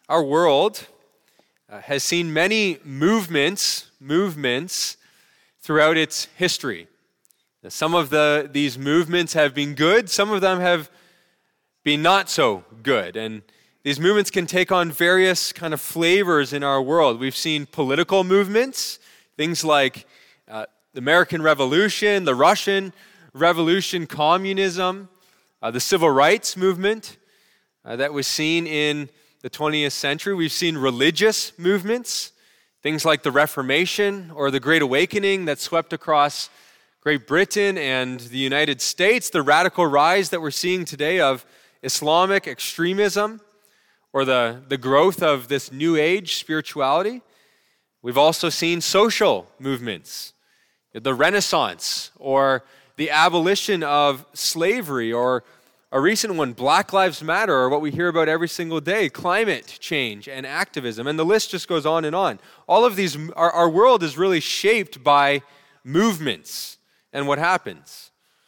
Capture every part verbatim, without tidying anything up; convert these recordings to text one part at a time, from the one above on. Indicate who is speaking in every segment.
Speaker 1: Our world uh, has seen many movements, movements throughout its history. Now, some of the these movements have been good, some of them have been not so good. And these movements can take on various kind of flavors in our world. We've seen political movements, things like uh, the American Revolution, the Russian Revolution, communism, uh, the Civil Rights Movement uh, that was seen in the twentieth century. We've seen religious movements, things like the Reformation or the Great Awakening that swept across Great Britain and the United States, the radical rise that we're seeing today of Islamic extremism, or the, the growth of this New Age spirituality. We've also seen social movements, the Renaissance, or the abolition of slavery, or a recent one, Black Lives Matter, or what we hear about every single day, climate change and activism, and the list just goes on and on. All of these, our, our world is really shaped by movements and what happens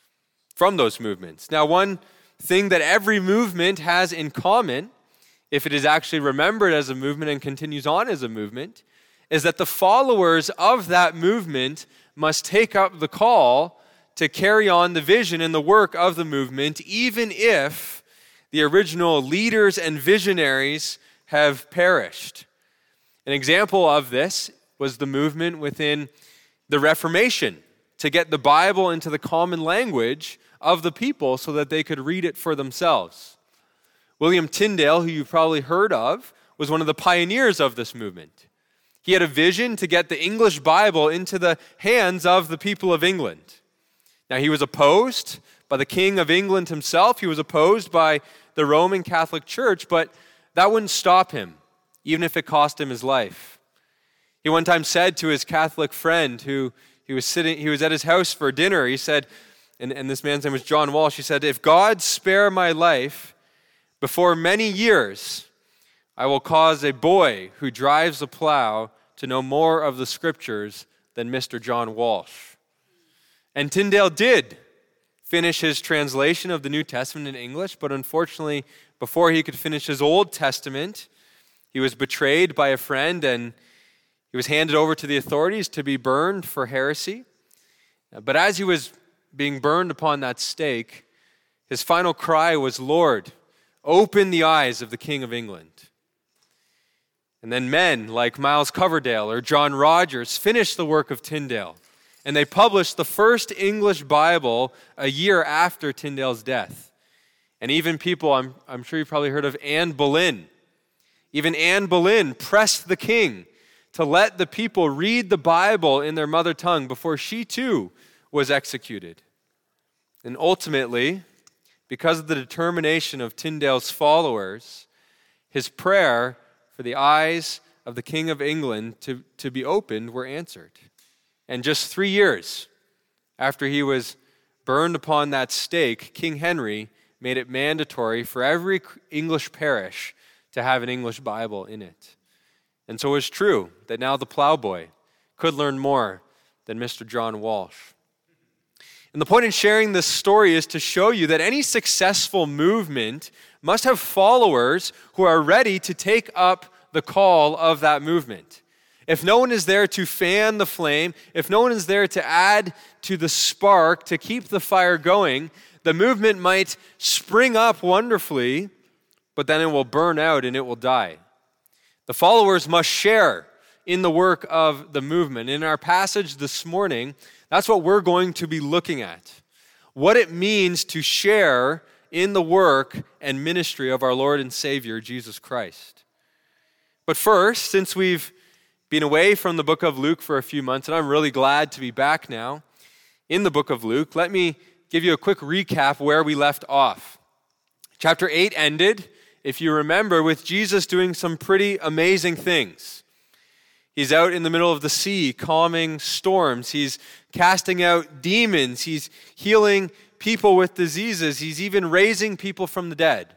Speaker 1: from those movements. Now, one thing that every movement has in common, if it is actually remembered as a movement and continues on as a movement, is that the followers of that movement must take up the call to carry on the vision and the work of the movement, even if the original leaders and visionaries have perished. An example of this was the movement within the Reformation to get the Bible into the common language of the people so that they could read it for themselves. William Tyndale, who you've probably heard of, was one of the pioneers of this movement. He had a vision to get the English Bible into the hands of the people of England. Now, he was opposed by the King of England himself. He was opposed by the Roman Catholic Church, but that wouldn't stop him, even if it cost him his life. He one time said to his Catholic friend, who he was sitting, he was at his house for dinner, he said, and, and this man's name was John Walsh, he said, "If God spare my life, before many years, I will cause a boy who drives a plow to know more of the scriptures than Mister John Walsh." And Tyndale did finish his translation of the New Testament in English, but unfortunately, before he could finish his Old Testament, he was betrayed by a friend and he was handed over to the authorities to be burned for heresy. But as he was being burned upon that stake, his final cry was, "Lord, open the eyes of the King of England." And then men like Miles Coverdale or John Rogers finished the work of Tyndale, and they published the first English Bible a year after Tyndale's death. And even people, I'm, I'm sure you've probably heard of Anne Boleyn. Even Anne Boleyn pressed the king to let the people read the Bible in their mother tongue before she too was executed. And ultimately, because of the determination of Tyndale's followers, his prayer for the eyes of the King of England to, to be opened were answered. And just three years after he was burned upon that stake, King Henry made it mandatory for every English parish to have an English Bible in it. And so it's true that now the plowboy could learn more than Mister John Walsh. And the point in sharing this story is to show you that any successful movement must have followers who are ready to take up the call of that movement. If no one is there to fan the flame, if no one is there to add to the spark, to keep the fire going, the movement might spring up wonderfully, but then it will burn out and it will die. The followers must share in the work of the movement. In our passage this morning, that's what we're going to be looking at. What it means to share in the work and ministry of our Lord and Savior, Jesus Christ. But first, since we've been away from the book of Luke for a few months, and I'm really glad to be back now in the book of Luke, let me give you a quick recap where we left off. Chapter eight ended, if you remember, with Jesus doing some pretty amazing things. He's out in the middle of the sea, calming storms. He's casting out demons. He's healing people with diseases. He's even raising people from the dead.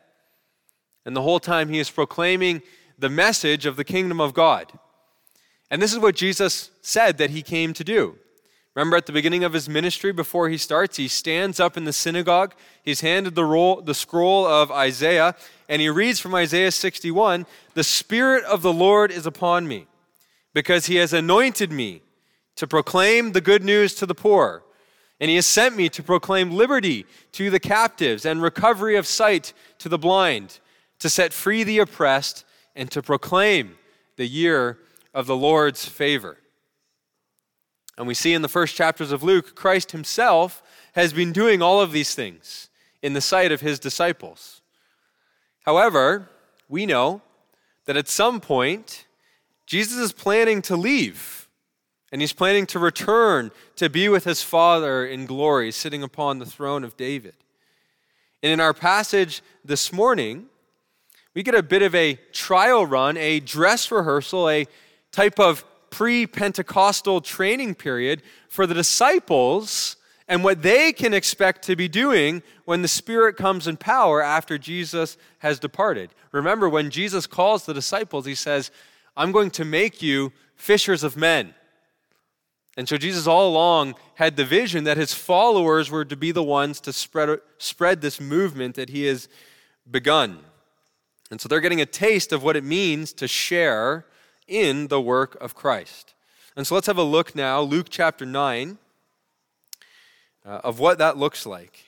Speaker 1: And the whole time he is proclaiming the message of the kingdom of God. And this is what Jesus said that he came to do. Remember at the beginning of his ministry, before he starts, he stands up in the synagogue. He's handed the, roll, the scroll of Isaiah, and he reads from Isaiah sixty-one, "The Spirit of the Lord is upon me, because he has anointed me to proclaim the good news to the poor. And he has sent me to proclaim liberty to the captives and recovery of sight to the blind, to set free the oppressed, and to proclaim the year of the Lord's favor." And we see in the first chapters of Luke, Christ himself has been doing all of these things in the sight of his disciples. However, we know that at some point, Jesus is planning to leave, and he's planning to return to be with his Father in glory, sitting upon the throne of David. And in our passage this morning, we get a bit of a trial run, a dress rehearsal, a type of pre-Pentecostal training period for the disciples and what they can expect to be doing when the Spirit comes in power after Jesus has departed. Remember, when Jesus calls the disciples, he says, "I'm going to make you fishers of men." And so Jesus all along had the vision that his followers were to be the ones to spread, spread this movement that he has begun. And so they're getting a taste of what it means to share in the work of Christ. And so let's have a look now, Luke chapter nine, uh, of what that looks like.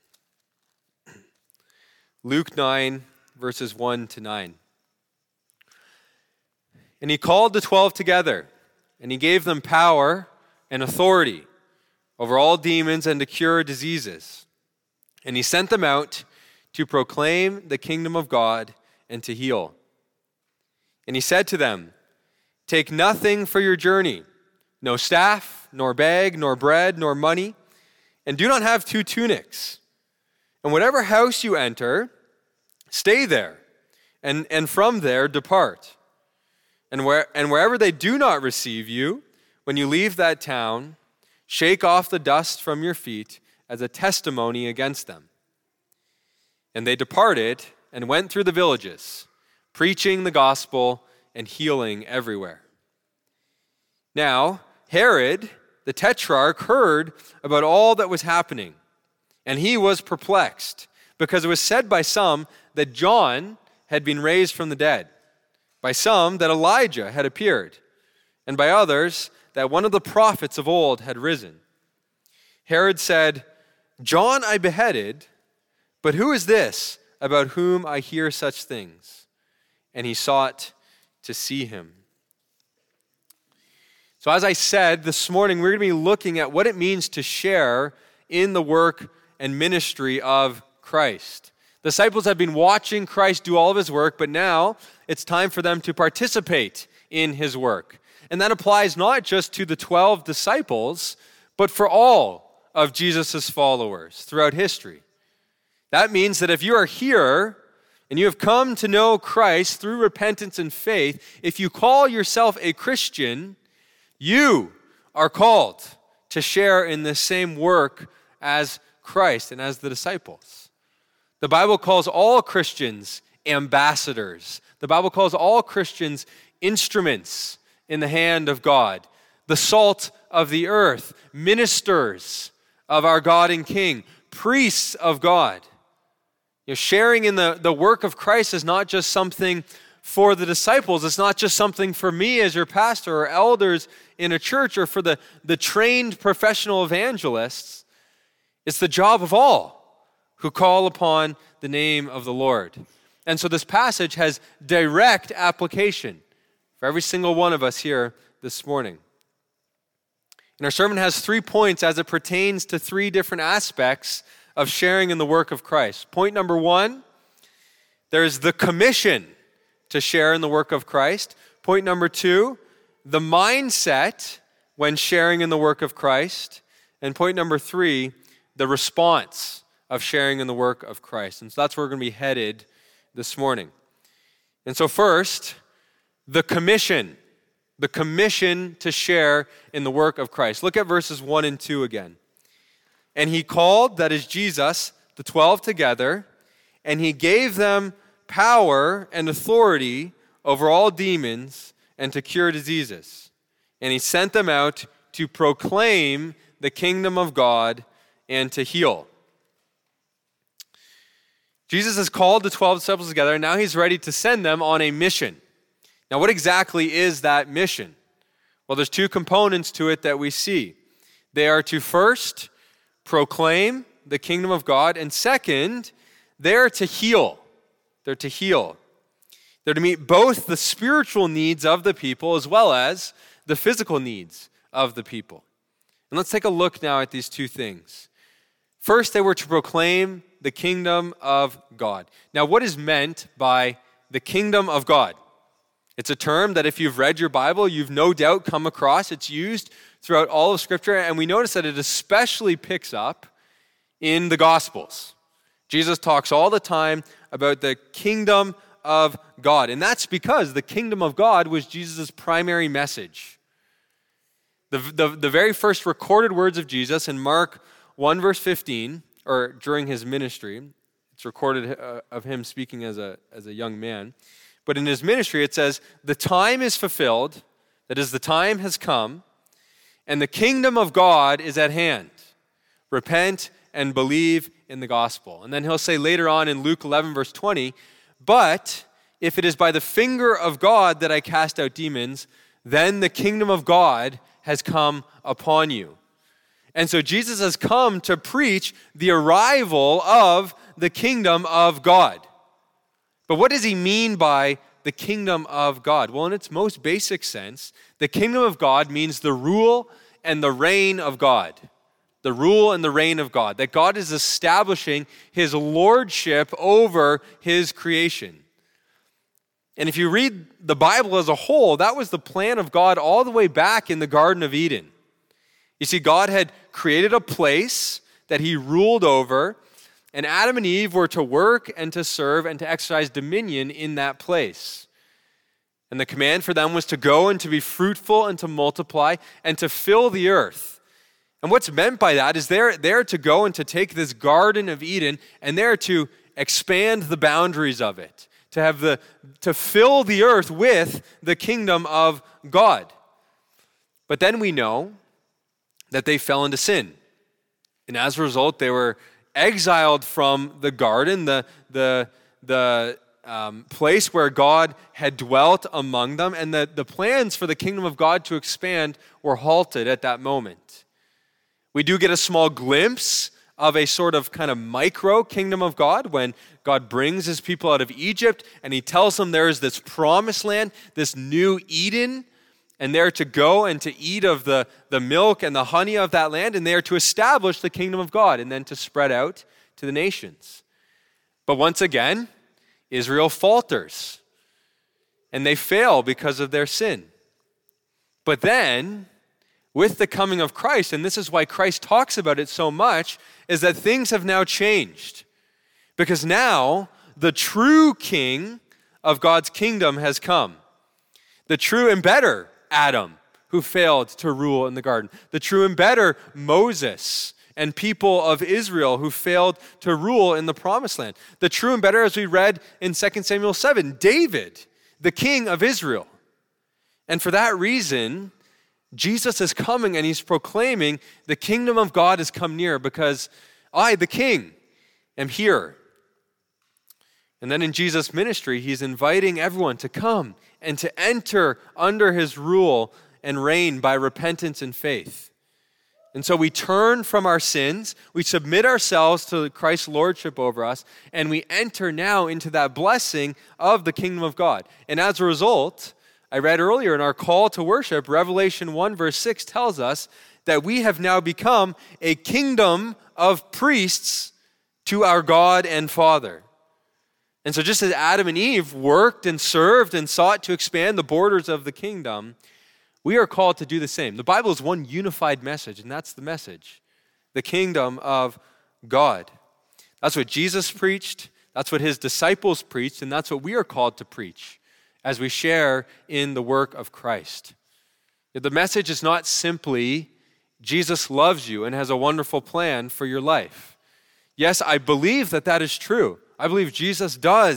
Speaker 1: Luke nine, verses one to nine. "And he called the twelve together, and he gave them power and authority over all demons and to cure diseases. And he sent them out to proclaim the kingdom of God and to heal. And he said to them, 'Take nothing for your journey, no staff, nor bag, nor bread, nor money, and do not have two tunics. And whatever house you enter, stay there, and, and from there depart. And, where, and wherever they do not receive you, when you leave that town, shake off the dust from your feet as a testimony against them.' And they departed and went through the villages, preaching the gospel and healing everywhere. Now, Herod, the tetrarch, heard about all that was happening, and he was perplexed, because it was said by some that John had been raised from the dead, by some that Elijah had appeared, and by others that one of the prophets of old had risen. Herod said, 'John I beheaded, but who is this about whom I hear such things?' And he sought to see him." So as I said, this morning we're going to be looking at what it means to share in the work and ministry of Christ. The disciples have been watching Christ do all of his work, but now it's time for them to participate in his work. And that applies not just to the twelve disciples, but for all of Jesus' followers throughout history. That means that if you are here and you have come to know Christ through repentance and faith, if you call yourself a Christian, you are called to share in the same work as Christ and as the disciples. The Bible calls all Christians ambassadors. The Bible calls all Christians instruments in the hand of God, the salt of the earth, ministers of our God and King, priests of God. You know, sharing in the, the work of Christ is not just something for the disciples. It's not just something for me as your pastor or elders in a church or for the, the trained professional evangelists. It's the job of all who call upon the name of the Lord. And so this passage has direct application for every single one of us here this morning. And our sermon has three points as it pertains to three different aspects of sharing in the work of Christ. Point number one, there's the commission to share in the work of Christ. Point number two, the mindset when sharing in the work of Christ. And point number three, the response of sharing in the work of Christ. And so that's where we're going to be headed this morning. And so first, the commission. The commission to share in the work of Christ. Look at verses one and two again. And he called, that is Jesus, the twelve together, and he gave them power and authority over all demons and to cure diseases. And he sent them out to proclaim the kingdom of God and to heal. Jesus has called the twelve disciples together, and now he's ready to send them on a mission. Now, what exactly is that mission? Well, there's two components to it that we see. They are to first proclaim the kingdom of God, and second, they're to heal. They're to heal. They're to meet both the spiritual needs of the people as well as the physical needs of the people. And let's take a look now at these two things. First, they were to proclaim the kingdom of God. Now, what is meant by the kingdom of God? It's a term that if you've read your Bible, you've no doubt come across. It's used throughout all of Scripture, and we notice that it especially picks up in the Gospels. Jesus talks all the time about the kingdom of God, and that's because the kingdom of God was Jesus' primary message. The, the, the very first recorded words of Jesus in Mark one verse fifteen, or during his ministry, it's recorded uh, of him speaking as a, as a young man, but in his ministry it says, "The time is fulfilled," that is, the time has come, "and the kingdom of God is at hand. Repent and believe in the gospel." And then he'll say later on in Luke eleven verse twenty, "But if it is by the finger of God that I cast out demons, then the kingdom of God has come upon you." And so Jesus has come to preach the arrival of the kingdom of God. But what does he mean by the kingdom of God? Well, in its most basic sense, the kingdom of God means the rule and the reign of God. The rule and the reign of God. That God is establishing his lordship over his creation. And if you read the Bible as a whole, that was the plan of God all the way back in the Garden of Eden. You see, God had created a place that he ruled over, and Adam and Eve were to work and to serve and to exercise dominion in that place. And the command for them was to go and to be fruitful and to multiply and to fill the earth. And what's meant by that is they're, they're to go and to take this Garden of Eden and they're to expand the boundaries of it, to have the to fill the earth with the kingdom of God. But then we know that they fell into sin. And as a result, they were exiled from the garden, the, the, the um, place where God had dwelt among them, and the, the plans for the kingdom of God to expand were halted at that moment. We do get a small glimpse of a sort of kind of micro kingdom of God when God brings his people out of Egypt and he tells them there is this promised land, this new Eden, and they're to go and to eat of the, the milk and the honey of that land, and they are to establish the kingdom of God and then to spread out to the nations. But once again, Israel falters, and they fail because of their sin. But then, with the coming of Christ, and this is why Christ talks about it so much, is that things have now changed. Because now, the true king of God's kingdom has come. The true and better Adam, who failed to rule in the garden. The true and better Moses and people of Israel who failed to rule in the promised land. The true and better, as we read in Second Samuel seven, David, the king of Israel. And for that reason, Jesus is coming and he's proclaiming the kingdom of God has come near because I, the king, am here. And then in Jesus' ministry, he's inviting everyone to come and to enter under his rule and reign by repentance and faith. And so we turn from our sins, we submit ourselves to Christ's lordship over us, and we enter now into that blessing of the kingdom of God. And as a result, I read earlier in our call to worship, Revelation one verse six tells us that we have now become a kingdom of priests to our God and Father. And so just as Adam and Eve worked and served and sought to expand the borders of the kingdom, we are called to do the same. The Bible is one unified message, and that's the message. The kingdom of God. That's what Jesus preached, that's what his disciples preached, and that's what we are called to preach as we share in the work of Christ. The message is not simply, Jesus loves you and has a wonderful plan for your life. Yes, I believe that that is true. I believe Jesus does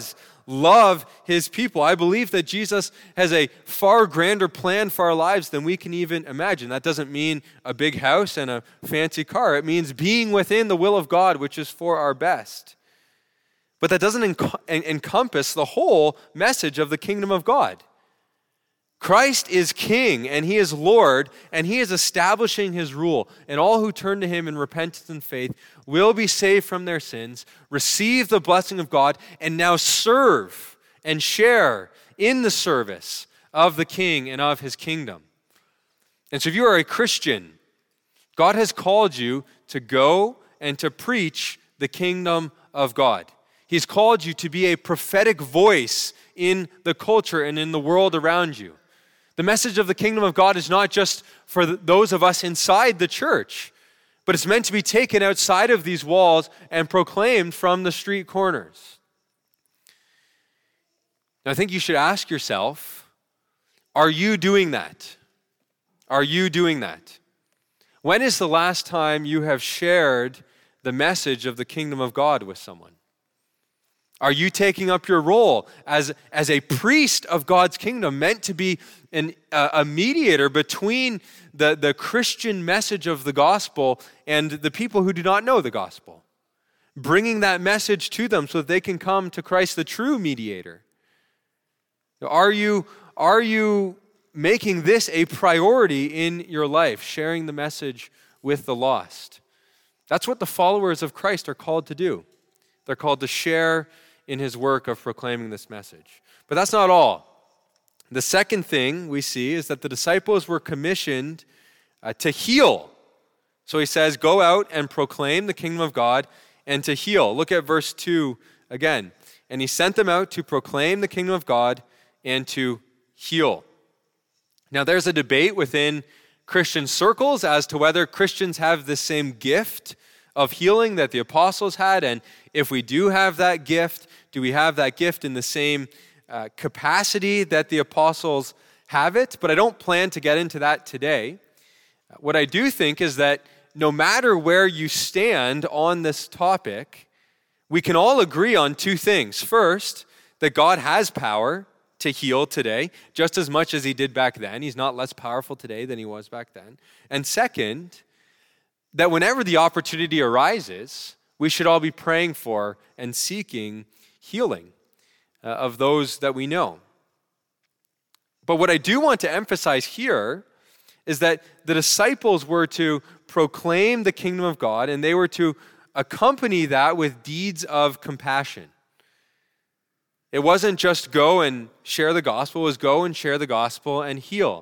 Speaker 1: love his people. I believe that Jesus has a far grander plan for our lives than we can even imagine. That doesn't mean a big house and a fancy car. It means being within the will of God, which is for our best. But that doesn't en- encompass the whole message of the kingdom of God. Christ is king and he is Lord and he is establishing his rule. And all who turn to him in repentance and faith will be saved from their sins, receive the blessing of God, and now serve and share in the service of the king and of his kingdom. And so if you are a Christian, God has called you to go and to preach the kingdom of God. He's called you to be a prophetic voice in the culture and in the world around you. The message of the kingdom of God is not just for those of us inside the church, but it's meant to be taken outside of these walls and proclaimed from the street corners. Now, I think you should ask yourself, are you doing that? Are you doing that? When is the last time you have shared the message of the kingdom of God with someone? Are you taking up your role as, as a priest of God's kingdom, meant to be an, uh, a mediator between the, the Christian message of the gospel and the people who do not know the gospel? Bringing that message to them so that they can come to Christ, the true mediator. Are you, are you making this a priority in your life, sharing the message with the lost? That's what the followers of Christ are called to do. They're called to share in his work of proclaiming this message. But that's not all. The second thing we see is that the disciples were commissioned uh, to heal. So he says, go out and proclaim the kingdom of God and to heal. Look at verse two again. And he sent them out to proclaim the kingdom of God and to heal. Now there's a debate within Christian circles as to whether Christians have the same gift of healing that the apostles had, and if we do have that gift, do we have that gift in the same uh, capacity that the apostles have it? But I don't plan to get into that today. What I do think is that no matter where you stand on this topic, we can all agree on two things. First, that God has power to heal today, just as much as he did back then. He's not less powerful today than he was back then. And second, that whenever the opportunity arises, we should all be praying for and seeking healing uh, of those that we know. But what I do want to emphasize here is that the disciples were to proclaim the kingdom of God, and they were to accompany that with deeds of compassion. It wasn't just go and share the gospel, it was go and share the gospel and heal.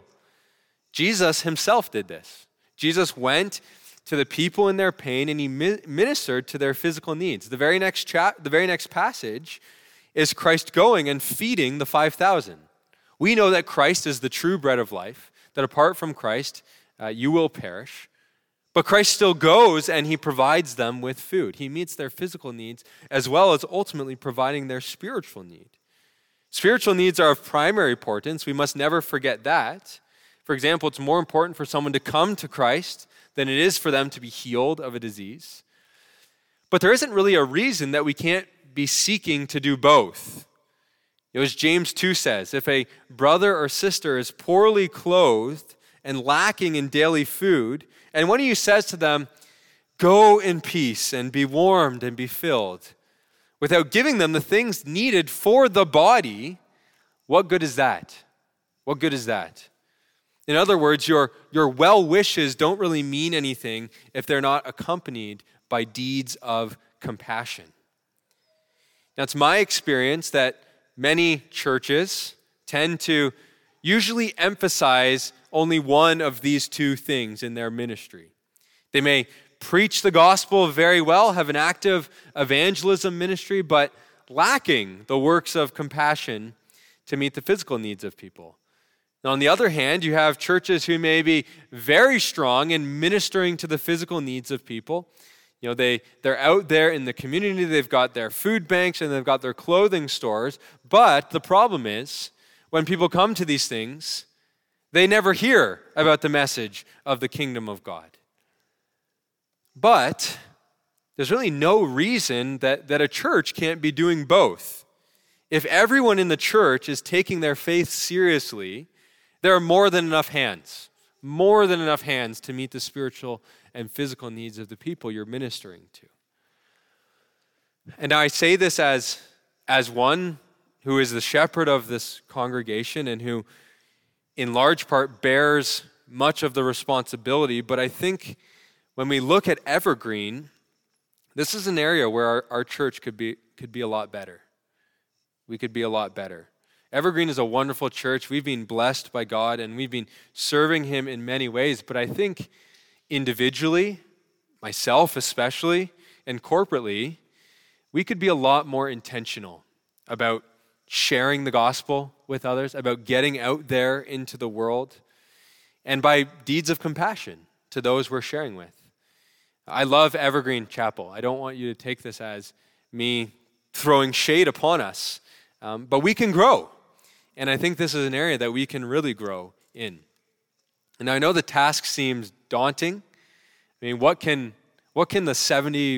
Speaker 1: Jesus himself did this. Jesus went to the people in their pain, and he ministered to their physical needs. The very next chat, the very next passage is Christ going and feeding the five thousand. We know that Christ is the true bread of life, that apart from Christ, uh, you will perish. But Christ still goes and he provides them with food. He meets their physical needs as well as ultimately providing their spiritual need. Spiritual needs are of primary importance. We must never forget that. For example, it's more important for someone to come to Christ than it is for them to be healed of a disease. But there isn't really a reason that we can't be seeking to do both. You know, as James two says, if a brother or sister is poorly clothed and lacking in daily food, and one of you says to them, go in peace and be warmed and be filled, without giving them the things needed for the body, what good is that? What good is that? In other words, your, your well wishes don't really mean anything if they're not accompanied by deeds of compassion. Now, it's my experience that many churches tend to usually emphasize only one of these two things in their ministry. They may preach the gospel very well, have an active evangelism ministry, but lacking the works of compassion to meet the physical needs of people. Now, on the other hand, you have churches who may be very strong in ministering to the physical needs of people. You know, they, they're out there in the community, they've got their food banks and they've got their clothing stores, but the problem is, when people come to these things, they never hear about the message of the kingdom of God. But there's really no reason that, that a church can't be doing both. If everyone in the church is taking their faith seriously, there are more than enough hands, more than enough hands to meet the spiritual and physical needs of the people you're ministering to. And now I say this as, as one who is the shepherd of this congregation and who in large part bears much of the responsibility, but I think when we look at Evergreen, this is an area where our, our church could be, could be a lot better. We could be a lot better. Evergreen is a wonderful church. We've been blessed by God and we've been serving him in many ways, but I think individually, myself especially, and corporately, we could be a lot more intentional about sharing the gospel with others, about getting out there into the world, and by deeds of compassion to those we're sharing with. I love Evergreen Chapel. I don't want you to take this as me throwing shade upon us, um, but we can grow. And I think this is an area that we can really grow in. And I know the task seems daunting. I mean, what can what can the seventy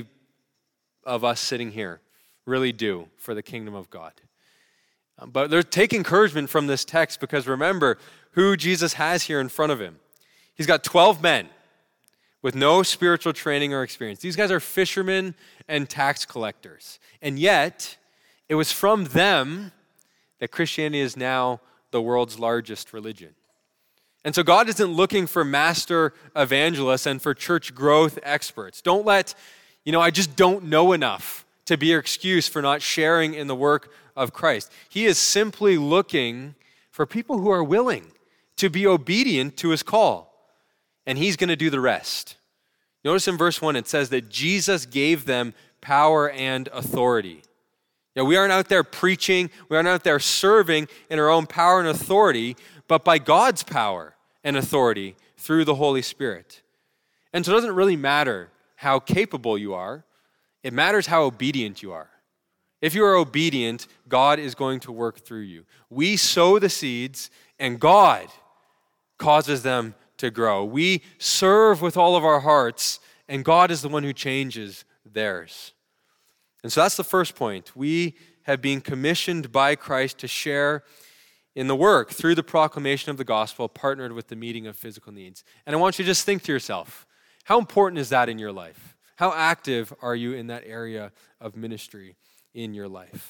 Speaker 1: of us sitting here really do for the kingdom of God? Um, but there's take encouragement from this text, because remember who Jesus has here in front of him. He's got twelve men with no spiritual training or experience. These guys are fishermen and tax collectors. And yet, it was from them that Christianity is now the world's largest religion. And so God isn't looking for master evangelists and for church growth experts. Don't let, you know, I just don't know enough to be your excuse for not sharing in the work of Christ. He is simply looking for people who are willing to be obedient to his call. And he's going to do the rest. Notice in verse one, it says that Jesus gave them power and authority. Now, we aren't out there preaching, we aren't out there serving in our own power and authority, but by God's power and authority through the Holy Spirit. And so it doesn't really matter how capable you are, it matters how obedient you are. If you are obedient, God is going to work through you. We sow the seeds, and God causes them to grow. We serve with all of our hearts, and God is the one who changes theirs. And so that's the first point. We have been commissioned by Christ to share in the work through the proclamation of the gospel, partnered with the meeting of physical needs. And I want you to just think to yourself, how important is that in your life? How active are you in that area of ministry in your life?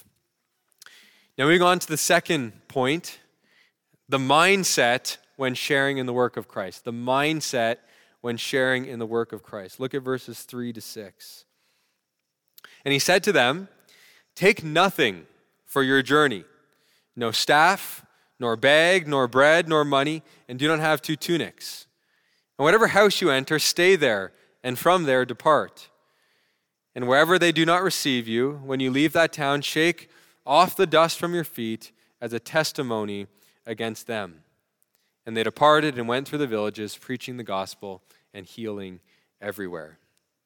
Speaker 1: Now, moving on to the second point, the mindset when sharing in the work of Christ. The mindset when sharing in the work of Christ. Look at verses three to six. And he said to them, "Take nothing for your journey, no staff, nor bag, nor bread, nor money, and do not have two tunics. And whatever house you enter, stay there, and from there depart. And wherever they do not receive you, when you leave that town, shake off the dust from your feet as a testimony against them." And they departed and went through the villages, preaching the gospel and healing everywhere.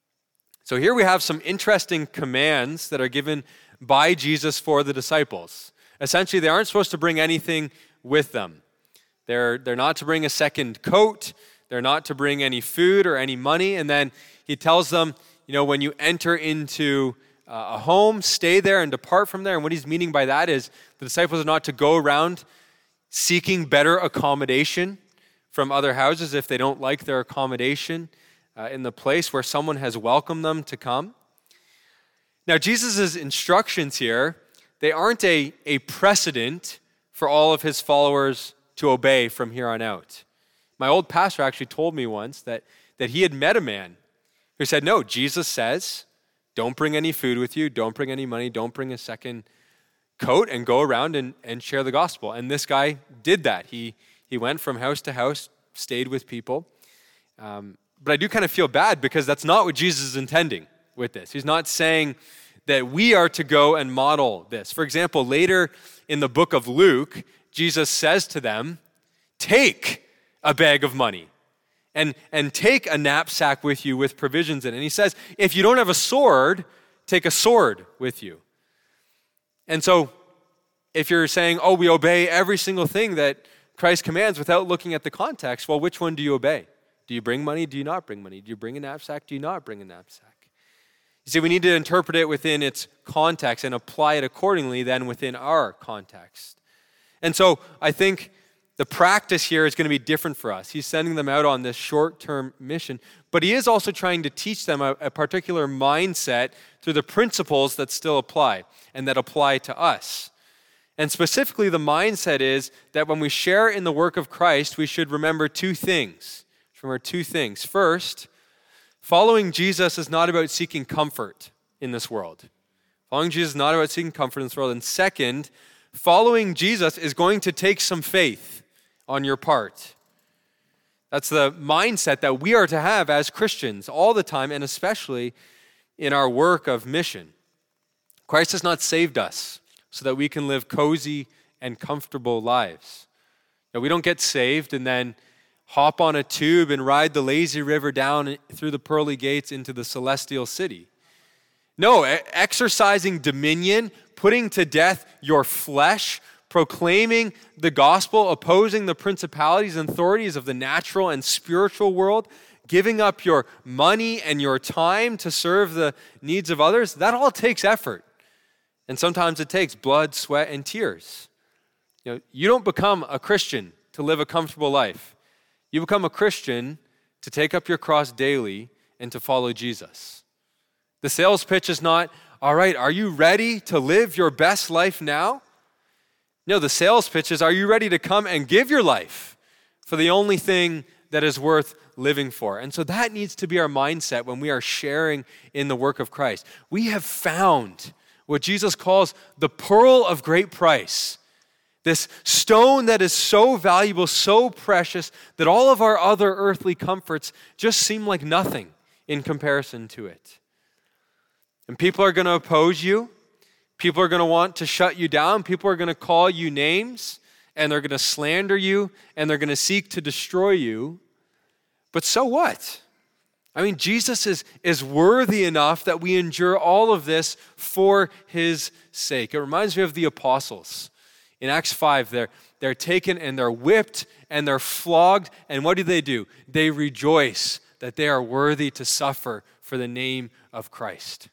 Speaker 1: So here we have some interesting commands that are given by Jesus for the disciples. Essentially, they aren't supposed to bring anything with them. They're, they're not to bring a second coat. They're not to bring any food or any money. And then he tells them, you know, when you enter into uh, a home, stay there and depart from there. And what he's meaning by that is the disciples are not to go around seeking better accommodation from other houses if they don't like their accommodation uh, in the place where someone has welcomed them to come. Now, Jesus' instructions here, they aren't a, a precedent for all of his followers to obey from here on out. My old pastor actually told me once that, that he had met a man who said, no, Jesus says, don't bring any food with you, don't bring any money, don't bring a second coat, and go around and, and share the gospel. And this guy did that. He he went from house to house, stayed with people. Um, but I do kind of feel bad because that's not what Jesus is intending with this. He's not saying that we are to go and model this. For example, later in the book of Luke, Jesus says to them, take a bag of money and, and take a knapsack with you with provisions in it. And he says, if you don't have a sword, take a sword with you. And so if you're saying, oh, we obey every single thing that Christ commands without looking at the context, well, which one do you obey? Do you bring money? Do you not bring money? Do you bring a knapsack? Do you not bring a knapsack? You You see, we need to interpret it within its context and apply it accordingly then within our context. And so I think the practice here is going to be different for us. He's sending them out on this short-term mission, but he is also trying to teach them a, a particular mindset through the principles that still apply and that apply to us. And specifically, the mindset is that when we share in the work of Christ, we should remember two things. Remember two things. First, following Jesus is not about seeking comfort in this world. Following Jesus is not about seeking comfort in this world. And second, following Jesus is going to take some faith on your part. That's the mindset that we are to have as Christians all the time, and especially in our work of mission. Christ has not saved us so that we can live cozy and comfortable lives. Now, we don't get saved and then hop on a tube and ride the lazy river down through the pearly gates into the celestial city. No, exercising dominion, putting to death your flesh, proclaiming the gospel, opposing the principalities and authorities of the natural and spiritual world, giving up your money and your time to serve the needs of others, that all takes effort. And sometimes it takes blood, sweat, and tears. You know, you don't become a Christian to live a comfortable life. You become a Christian to take up your cross daily and to follow Jesus. The sales pitch is not, all right, are you ready to live your best life now? No, the sales pitch is, are you ready to come and give your life for the only thing that is worth living for? And so that needs to be our mindset when we are sharing in the work of Christ. We have found what Jesus calls the pearl of great price. This stone that is so valuable, so precious, that all of our other earthly comforts just seem like nothing in comparison to it. And people are going to oppose you. People are going to want to shut you down. People are going to call you names, and they're going to slander you, and they're going to seek to destroy you. But so what? I mean, Jesus is, is worthy enough that we endure all of this for his sake. It reminds me of the apostles. In Acts five, they're, they're taken and they're whipped and they're flogged. And what do they do? They rejoice that they are worthy to suffer for the name of Christ.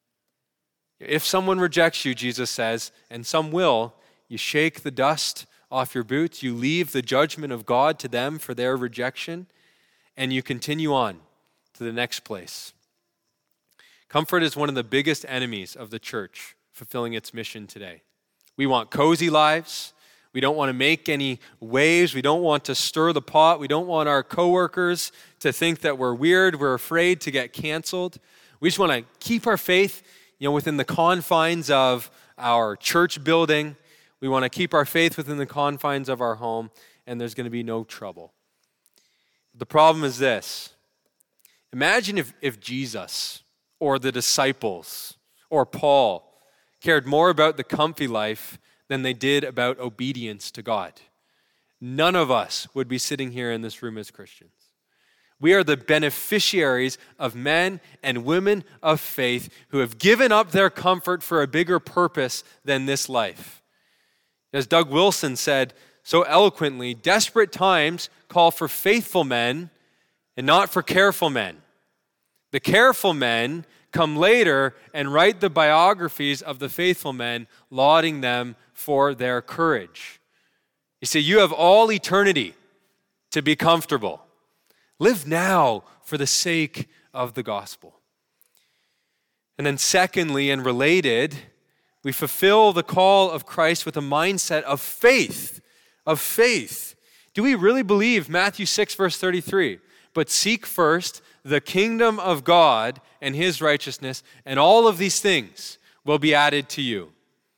Speaker 1: If someone rejects you, Jesus says, and some will, you shake the dust off your boots, you leave the judgment of God to them for their rejection, and you continue on to the next place. Comfort is one of the biggest enemies of the church fulfilling its mission today. We want cozy lives. We don't want to make any waves. We don't want to stir the pot. We don't want our coworkers to think that we're weird. We're afraid to get canceled. We just want to keep our faith, you know, within the confines of our church building. We want to keep our faith within the confines of our home, and there's going to be no trouble. The problem is this. Imagine if, if Jesus or the disciples or Paul cared more about the comfy life than they did about obedience to God. None of us would be sitting here in this room as Christians. We are the beneficiaries of men and women of faith who have given up their comfort for a bigger purpose than this life. As Doug Wilson said so eloquently, desperate times call for faithful men and not for careful men. The careful men come later and write the biographies of the faithful men, lauding them for their courage. You see, you have all eternity to be comfortable. Live now for the sake of the gospel. And then secondly, and related, we fulfill the call of Christ with a mindset of faith, of faith. Do we really believe Matthew six, verse thirty-three? But seek first the kingdom of God and his righteousness, and all of these things will be added to you.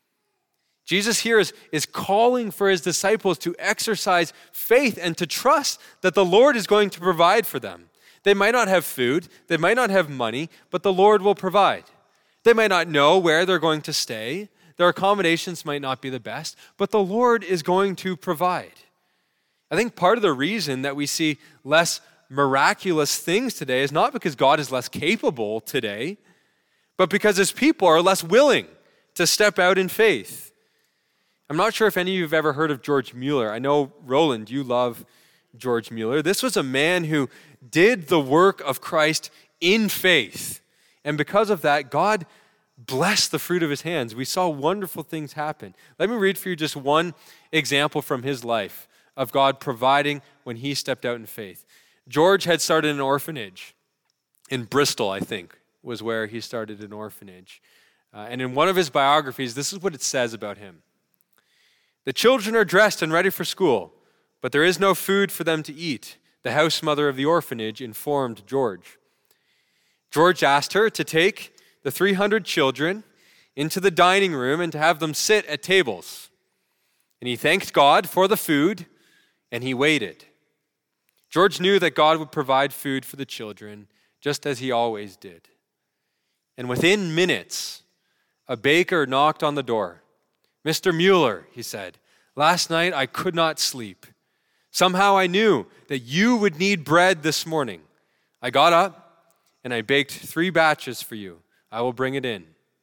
Speaker 1: Jesus here is, is calling for his disciples to exercise faith and to trust that the Lord is going to provide for them. They might not have food, they might not have money, but the Lord will provide. They might not know where they're going to stay. Their accommodations might not be the best, but the Lord is going to provide. I think part of the reason that we see less miraculous things today is not because God is less capable today, but because his people are less willing to step out in faith. I'm not sure if any of you have ever heard of George Mueller. I know, Roland, you love George Mueller. This was a man who did the work of Christ in faith. And because of that, God blessed the fruit of his hands. We saw wonderful things happen. Let me read for you just one example from his life of God providing when he stepped out in faith. George had started an orphanage in Bristol, I think, was where he started an orphanage. Uh, and in one of his biographies, this is what it says about him. The children are dressed and ready for school, but there is no food for them to eat, the house mother of the orphanage informed George. George asked her to take the three hundred children into the dining room and to have them sit at tables. And he thanked God for the food, and he waited. George knew that God would provide food for the children, just as he always did. And within minutes, a baker knocked on the door. Mister Mueller, he said, last night I could not sleep. Somehow I knew that you would need bread this morning. I got up and I baked three batches for you. I will bring it in.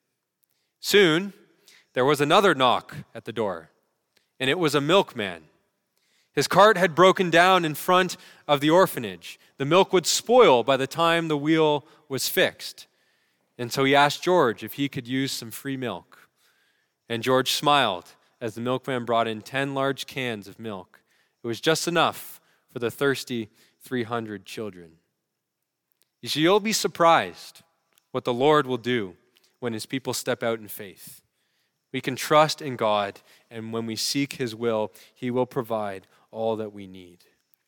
Speaker 1: Soon, there was another knock at the door, and it was a milkman. His cart had broken down in front of the orphanage. The milk would spoil by the time the wheel was fixed. And so he asked George if he could use some free milk. And George smiled as the milkman brought in ten large cans of milk. It was just enough for the thirsty three hundred children. You see, you'll be surprised what the Lord will do when his people step out in faith. We can trust in God, and when we seek his will, he will provide all that we need.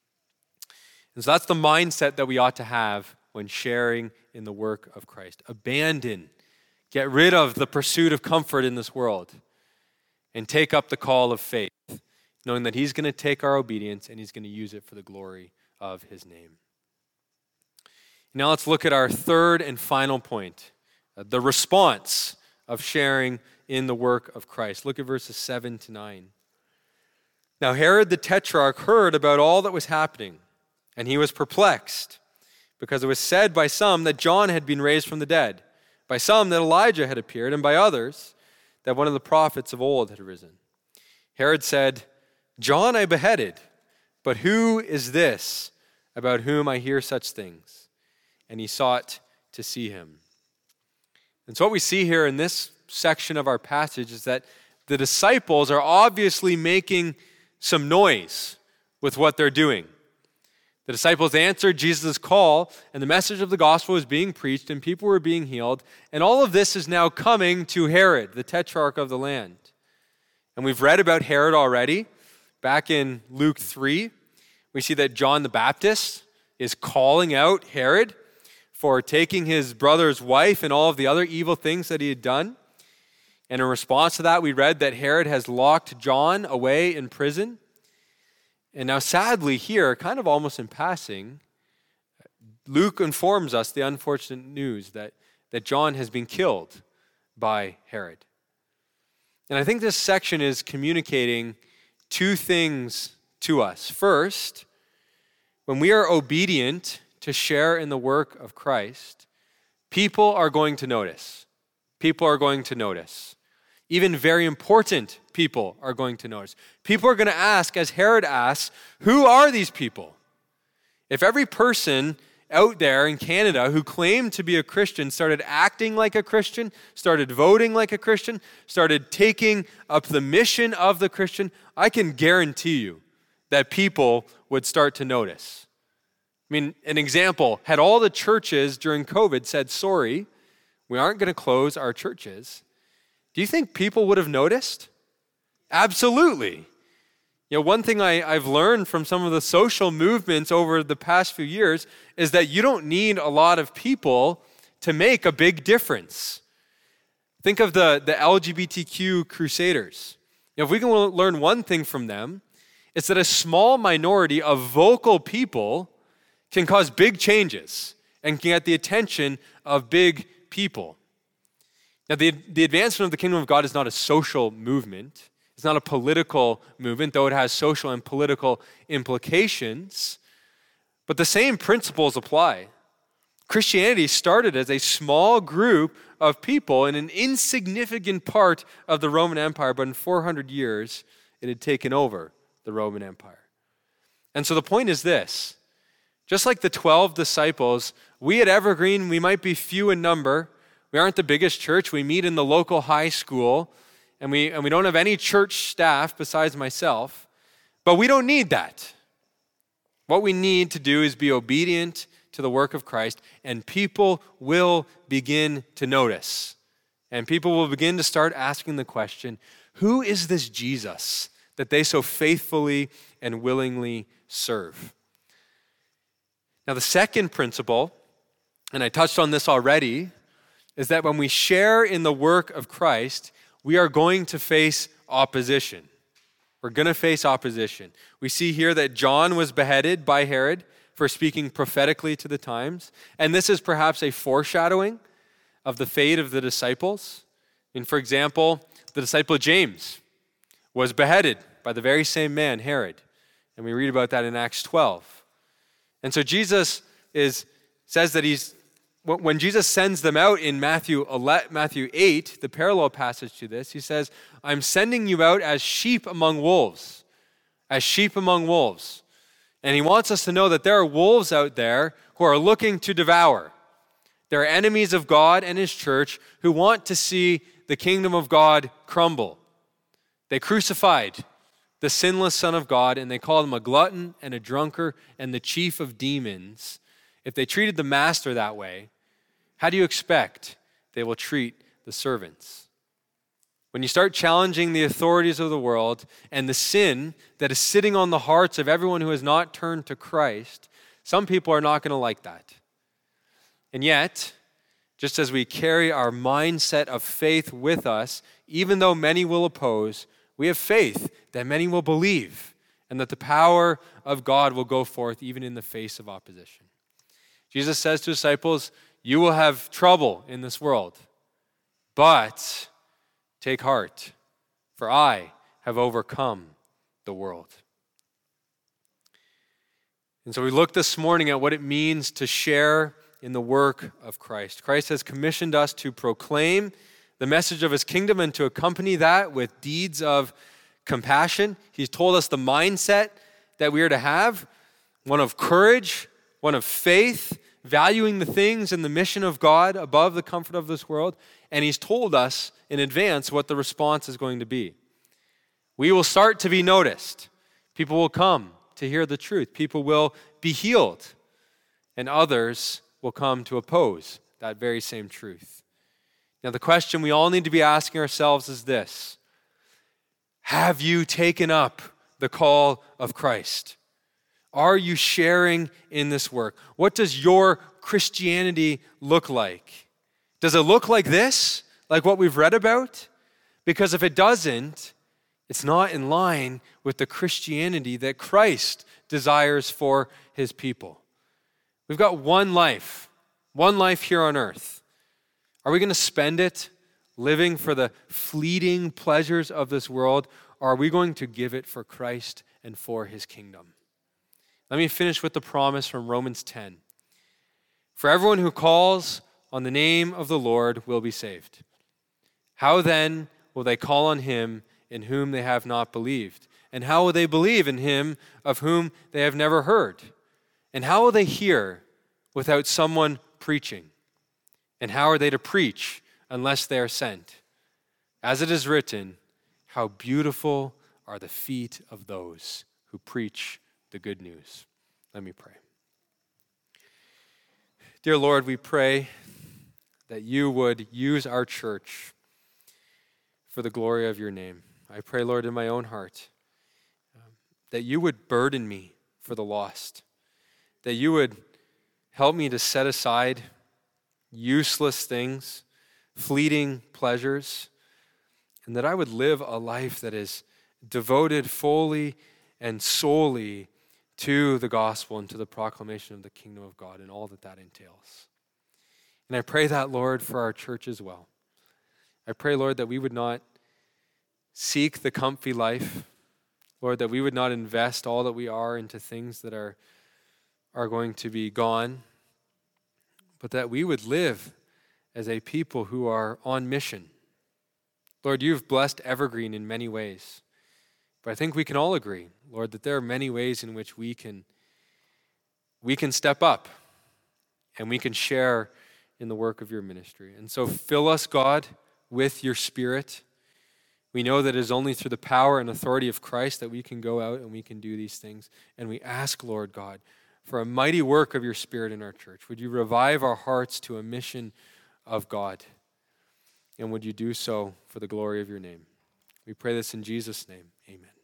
Speaker 1: And so that's the mindset that we ought to have when sharing in the work of Christ. Abandon, get rid of the pursuit of comfort in this world, and take up the call of faith, knowing that he's going to take our obedience and he's going to use it for the glory of his name. Now let's look at our third and final point, uh, the response of sharing in the work of Christ. Look at verses seven to nine. Now Herod the Tetrarch heard about all that was happening, and he was perplexed, because it was said by some that John had been raised from the dead, by some that Elijah had appeared, and by others that one of the prophets of old had arisen. Herod said, John I beheaded, but who is this about whom I hear such things? And he sought to see him. And so what we see here in this section of our passage is that the disciples are obviously making some noise with what they're doing. The disciples answered Jesus' call, and the message of the gospel was being preached, and people were being healed. And all of this is now coming to Herod, the tetrarch of the land. And we've read about Herod already. Back in Luke three, we see that John the Baptist is calling out Herod for taking his brother's wife and all of the other evil things that he had done. And in response to that, we read that Herod has locked John away in prison. And now sadly here, kind of almost in passing, Luke informs us the unfortunate news that, that John has been killed by Herod. And I think this section is communicating two things to us. First, when we are obedient to share in the work of Christ, people are going to notice. People are going to notice. Even very important people are going to notice. People are going to ask, as Herod asks, who are these people? If every person out there in Canada who claimed to be a Christian started acting like a Christian, started voting like a Christian, started taking up the mission of the Christian, I can guarantee you that people would start to notice. I mean, an example, had all the churches during COVID said, sorry, we aren't going to close our churches, do you think people would have noticed? Absolutely. You know, one thing I, I've learned from some of the social movements over the past few years is that you don't need a lot of people to make a big difference. Think of the, the L G B T Q crusaders. You know, if we can learn one thing from them, it's that a small minority of vocal people can cause big changes and can get the attention of big people. Now, the, the advancement of the kingdom of God is not a social movement. It's not a political movement, though it has social and political implications. But the same principles apply. Christianity started as a small group of people in an insignificant part of the Roman Empire, but in four hundred years, it had taken over the Roman Empire. And so the point is this. Just like the twelve disciples, we at Evergreen, we might be few in number. We aren't the biggest church. We meet in the local high school, and we, and we don't have any church staff besides myself. But we don't need that. What we need to do is be obedient to the work of Christ, and people will begin to notice. And people will begin to start asking the question, who is this Jesus that they so faithfully and willingly serve? Now, the second principle, and I touched on this already, is that when we share in the work of Christ, we are going to face opposition. We're going to face opposition. We see here that John was beheaded by Herod for speaking prophetically to the times, and this is perhaps a foreshadowing of the fate of the disciples. And for example, the disciple James was beheaded by the very same man, Herod, and we read about that in Acts twelve. And so Jesus is says that he's, when Jesus sends them out in Matthew eight, the parallel passage to this, he says, I'm sending you out as sheep among wolves, as sheep among wolves. And he wants us to know that there are wolves out there who are looking to devour. There are enemies of God and his church who want to see the kingdom of God crumble. They crucified the sinless Son of God, and they called him a glutton and a drunkard and the chief of demons. If they treated the master that way, how do you expect they will treat the servants? When you start challenging the authorities of the world and the sin that is sitting on the hearts of everyone who has not turned to Christ, some people are not going to like that. And yet, just as we carry our mindset of faith with us, even though many will oppose, we have faith that many will believe and that the power of God will go forth even in the face of opposition. Jesus says to disciples, you will have trouble in this world, but take heart, for I have overcome the world. And so we looked this morning at what it means to share in the work of Christ. Christ has commissioned us to proclaim the message of his kingdom and to accompany that with deeds of compassion. He's told us the mindset that we are to have, one of courage, one of faith, valuing the things and the mission of God above the comfort of this world. And he's told us in advance what the response is going to be. We will start to be noticed. People will come to hear the truth. People will be healed. And others will come to oppose that very same truth. Now, the question we all need to be asking ourselves is this: have you taken up the call of Christ? Are you sharing in this work? What does your Christianity look like? Does it look like this, like what we've read about? Because if it doesn't, it's not in line with the Christianity that Christ desires for his people. We've got one life, one life here on earth. Are we going to spend it living for the fleeting pleasures of this world, or are we going to give it for Christ and for his kingdom? Let me finish with the promise from Romans ten. For everyone who calls on the name of the Lord will be saved. How then will they call on him in whom they have not believed? And how will they believe in him of whom they have never heard? And how will they hear without someone preaching? And how are they to preach unless they are sent? As it is written, how beautiful are the feet of those who preach the good news. Let me pray. Dear Lord, we pray that you would use our church for the glory of your name. I pray, Lord, in my own heart, um, that you would burden me for the lost, that you would help me to set aside useless things, fleeting pleasures, and that I would live a life that is devoted fully and solely to the gospel and to the proclamation of the kingdom of God and all that that entails. And I pray that, Lord, for our church as well. I pray, Lord, that we would not seek the comfy life, Lord, that we would not invest all that we are into things that are, are going to be gone, but that we would live as a people who are on mission. Lord, you've blessed Evergreen in many ways. But I think we can all agree, Lord, that there are many ways in which we can we can step up and we can share in the work of your ministry. And so fill us, God, with your Spirit. We know that it is only through the power and authority of Christ that we can go out and we can do these things. And we ask, Lord God, for a mighty work of your Spirit in our church. Would you revive our hearts to a mission of God? And would you do so for the glory of your name? We pray this in Jesus' name. Amen.